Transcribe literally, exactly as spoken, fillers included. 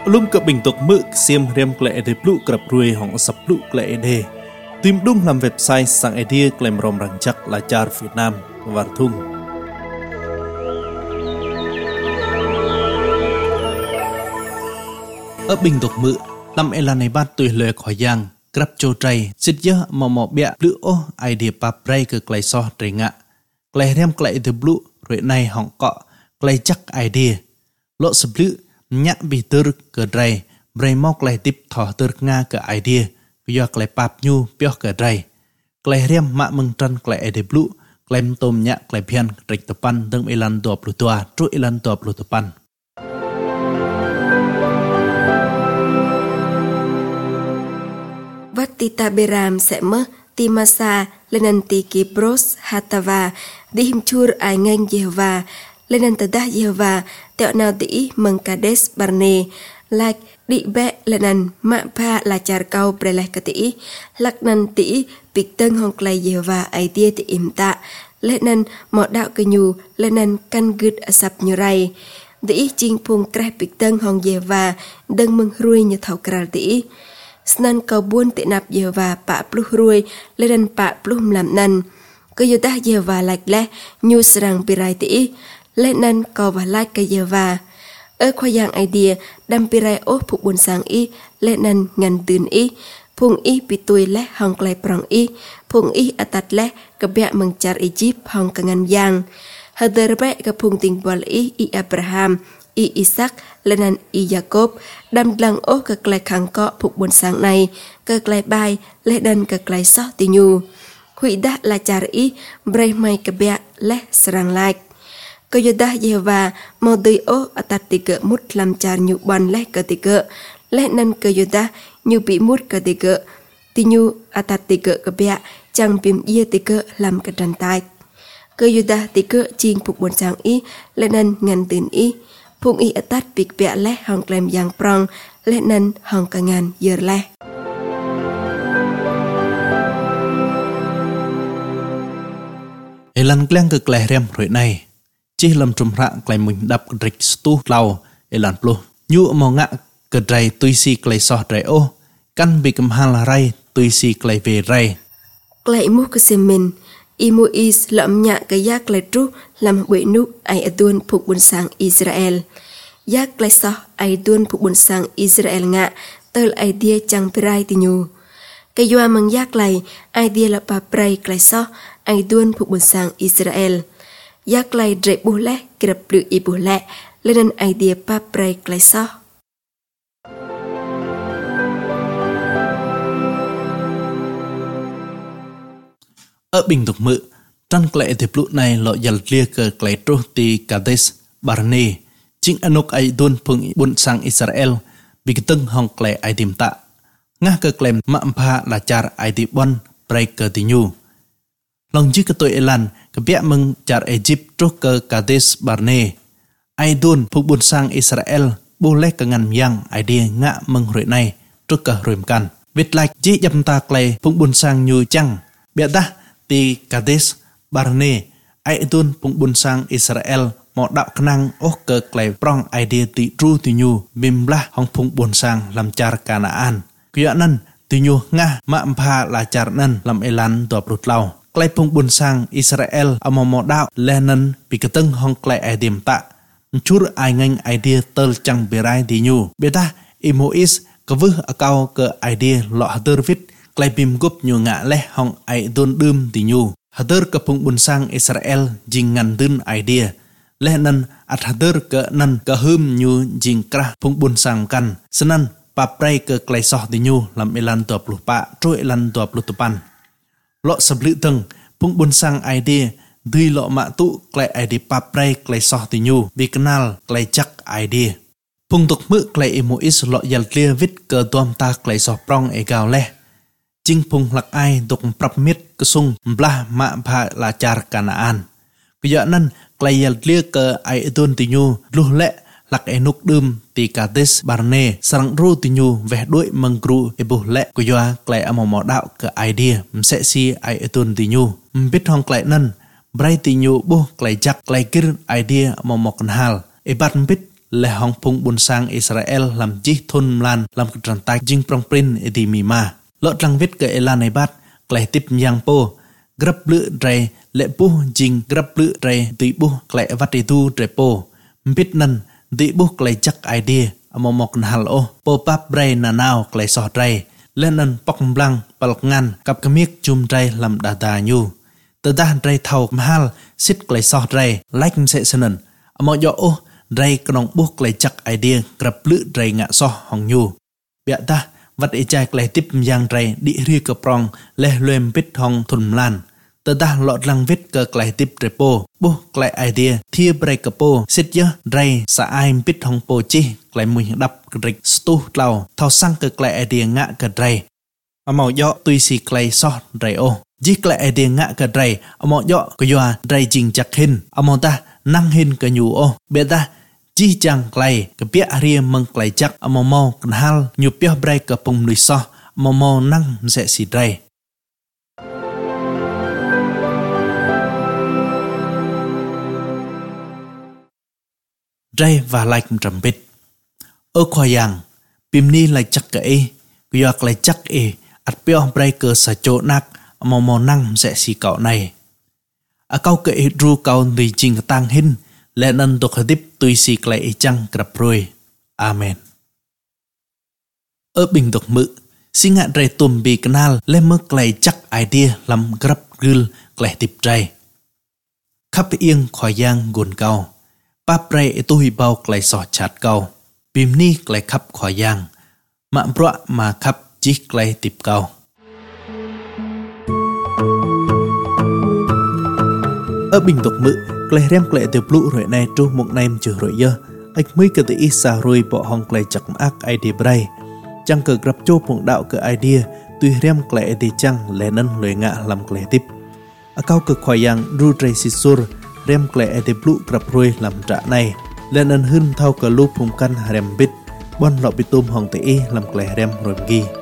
Lum cập bình tục mực xiêm rem klệ để plu cập ruồi hỏng sập plu klệ đề tìm đúng làm website sang idea klem rom răng chắc là char Việt Nam và thung ở bình tục mực năm elan này bắt tuổi lệ khỏi giang cập châu trai xịt nhớ mò mò bẹ lữ ô idea pa pray cơ klệ so trời ngạ klệ rem klệ để plu rồi này hỏng cọ klệ chắc idea lộ sập lữ nhã bị tơ cơ dray bray mọc lại tiếp thọ tơ nga cơ idea do lại pap nhu pio cơ dray lại riêng mạ mừng trân lại để blue lại tôm nhã lại pian trịch tập pan đừng ilan tua plutoa tru ilan tua plutopan Vatita beram sẽ mơ timasa lenanti kibros hatava dihimchur ai ngang Jehovah lên tada Jehovah tẹo nào tỉ mừng Kades Barne lạc đi bẹ lên mạ pa là char cao preleh ka tỉ lạc nan tỉ bịch tân hong clay Jehovah ai tia tỉ im tạ lên mọ đạo cơ nhu lên căn gud asap như rai tỉ chinh phung krai bịch tân hong Jehovah đừng mừng ruồi như thảo kral tỉ snan cao buôn tỉ nạp Jehovah pa pluh ruồi lên pa pluh làm nan cơ yota Jehovah lạc lẽ nhu serang pirai tỉ lên nan cầu và like cái giờ và ở khoa giang idea đâm pirai ốp phục buồn sáng y lên nan ngàn tươn y phùng y bị tuổi lẽ hong clay prong y phùng y atat lẽ cái bẹ mừng char Egypt hong cả ngàn giang hờ bẹ cái phùng tình bol y y Abraham y Isaac lên nan y Jacob đâm lăng ốp cái clay khang cọ phục buồn sáng này cái clay bay lên nan cái clay sót tì nhu hủy đã là char y bray mai cái bẹ lẽ serang like cơ yoda Jehovah mau đôi ô atat tiga mút làm char nhu ban leh cơ tiga leh nan cơ yoda nhu bị mút cơ tiga ti nhu atat tiga cơ bẹ chẳng bìm ia tiga làm cơ tràn tai cơ yoda tiga ching phục buồn sáng y leh nan ngàn tin y phung y atat big bẹ leh hong klem yang prong leh nan hong cả ngàn year leh elan kleng cơ kleh rem rồi này chỉ làm trùm rạng lại mình đập rịch stu lau elan plu nhu mò ngạ cơ dray tui si klay so dray ô căn bị cầm hang là ray tui si klay về ray klay mu cơ semen imu is lợm nhạ cái yak klay tru làm quỷ nu ai adun phục buồn sang Israel yak klay so ai adun phục buồn sang Israel ngạ tơ idea chẳng pirai ti nhu cái doa mang yak lay idea là pa pray klay so ai adun phục buồn sang Israel yak lay dre bule kirap lu ibule lên idea pa pray klay so ở bình tục mự trăng klệ thì plu này lọ dal lia cơ klệ tru ti Kades Barne chính anok ai dun phung bun sang Israel bị tưng hong klệ ai dim ta nga cơ klem ma pha là char ai di bon pray cơ ti nhu lòng chỉ cái tội elan cái bẹ mừng char Egypt trúc cơ Kades Barne ai dun phục buồn sang Israel bu lek cái ngàn yang ai đi ngạ mừng rồi này trúc cơ rồi can việt like chỉ dâm ta klei phục buồn sang như chăng bẹ ta ti Kades Barne ai dun phục buồn sang Israel một đạo năng ốc cơ klei prong ai đi ti tru ti nhu bimla hong phục buồn sang làm char Canaan kia nan ti nhu nga ma pha là char nan làm elan tua prut lau klay phung buồn sang Israel ở một mỏ đạo Lenin bị cái tưng hong klay ai điểm tạ chút ai ngành idea tơ chẳng bị rai đi nhu biết ta imois có vư ở cao cơ idea lọ tơ vít klay bim gúp nhu ngã leh hong ai đôn đơm đi nhu hader cái phung buồn sang Israel jing ngàn đơn idea Lenin at hader cái nan cái hum nhu jing kra phung buồn sang kan senan pa pray cơ klay so đi nhu làm elan tua plu pa trôi elan tua plu tupan lọ sập lự tầng phung buồn sang idea duy lọ mạ tụ klay idea pa pray klay so ti nhu vi canal klay chắc idea phung tục mự klay emois lọ yal clear vít cơ tuam ta klay so prong e gao le chinh phung lạc ai tục prap miết cơ sung bla mạ pha là char Canaan bây giờ nan klay yal clear cơ ai tuôn ti nhu lu lệ lạc enuk đơm ti Kades Barne sang ru ti nhu về đuổi măng cru ebu lệ của doa klay amo mỏ đạo cơ idea sẽ si ai tuôn ti nhu biết hong klay nan bray ti nhu bu klay chắc klay kir idea amo mỏ con hal e bat biết lệ hong phung buôn sang Israel làm chi thôn lan làm cái tràn tay jing prong prin edi mima lọt lăng viết cái elan này bắt klei tip yang po grab lự ray lệ pu jing grab lự ray tụi bu klei vắt tu ray po biết năn tụi bu klei chắc idea amo mok hal o po pap ray na nào klei sọt ray lên năn pok blang palok ngan cặp cái miếc chum ray làm đà đà nhu từ đà ray thầu mahal sit klei sọt ray like sẽ senen amo yo o ray knong bu klei chắc idea grab lự ray ngạ so hong nhu bịa ta vật ấy trai klei tip yang ray đi ri cơ prong le loem bít hong thun lan tờ ta lọt lăng viết cơ klei tip repo bu klei idea thia ray cơ po sit ya ray sa ai bít hong po chi klei mui đập rik stu lau thao sang cơ klei idea ngạ cơ ray amo yo tui si klei so ray o ji klei idea ngạ cơ ray amo yo ko yo ray jing chak hin amo ta năng hin cơ nyu o bịa ta chi chang klei ke pia ria meng klei chắc amo mo kan hal nyu pia brai ke pung nui so amo mo nang sẽ si drai drai và like trầm bit ở khoa yang pim ni like chắc ke e kyo klei chắc e at pia brai ke sa cho nak amo mo nang sẽ si cậu này a kau ke ru kau ndi jing tang hin lẽ nên tục tiếp tùy xì klei chăng gặp rồi. Amen. Ở bình tục mự, xin ngạn rầy tùm bì canal lên mức klei chắc idea làm gặp gül klei tiếp rầy. Khắp yên khỏi giang guồn cao, bắp rầy tùy bao klei sọ chát cao, bìm ni klei khắp khỏi giang, mạng bọa mà khắp chí klei tiếp cao. Ở bình tục mự, klei rem klei từ blue rồi này tru một nem chữ rồi giờ ách mới cái tự isa rồi bỏ hong klei chặt ác idea bray chẳng cờ gặp cho một đạo cái idea tuy rem klei thì chẳng lẽ nên lời ngạ làm klei tiếp ở cao cực khoai yang ru tray sisur rem klei thì blue gặp rồi làm trả này lẽ nên hơn thao cờ lu phùng căn rem bit bon lọ bị tôm hong tự làm klei rem rồi ghi